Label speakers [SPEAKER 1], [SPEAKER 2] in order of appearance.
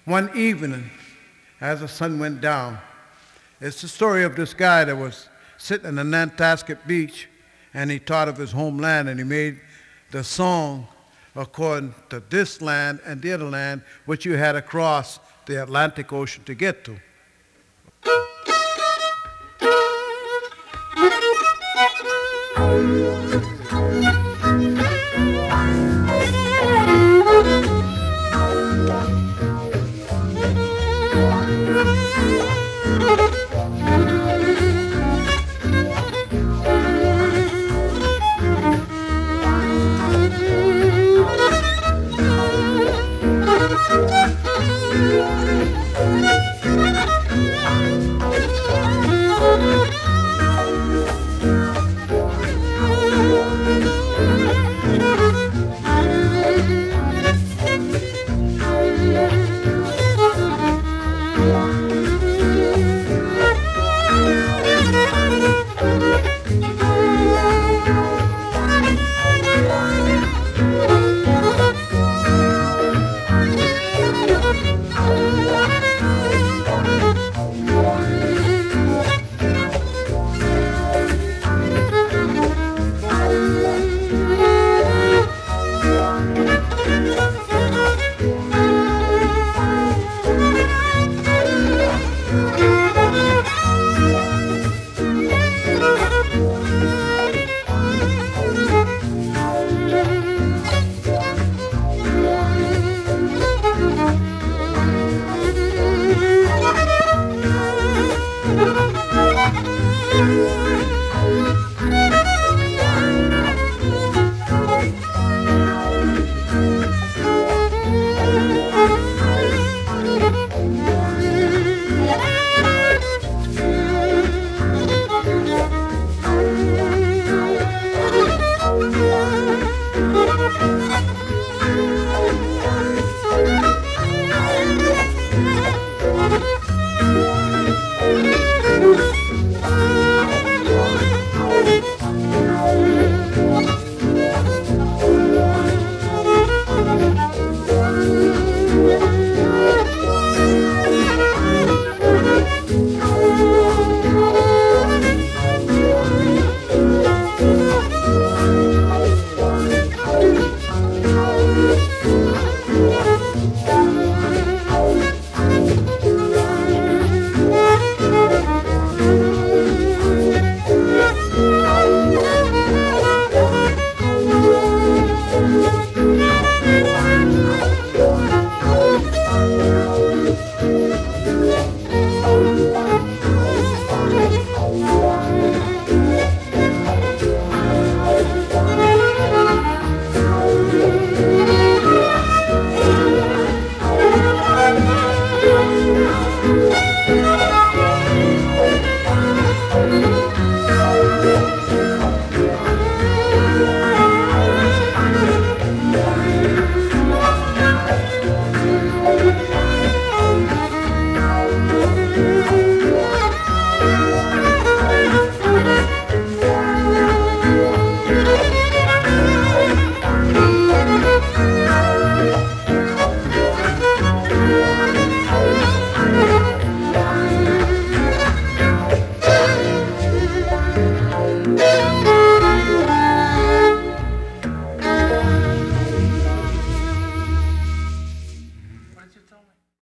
[SPEAKER 1] One evening, as the sun went down, it's the story of this guy that was sitting in the Nantasket beach and he thought of his homeland and he made the song according to this land and the other land which you had to cross the Atlantic Ocean to get to.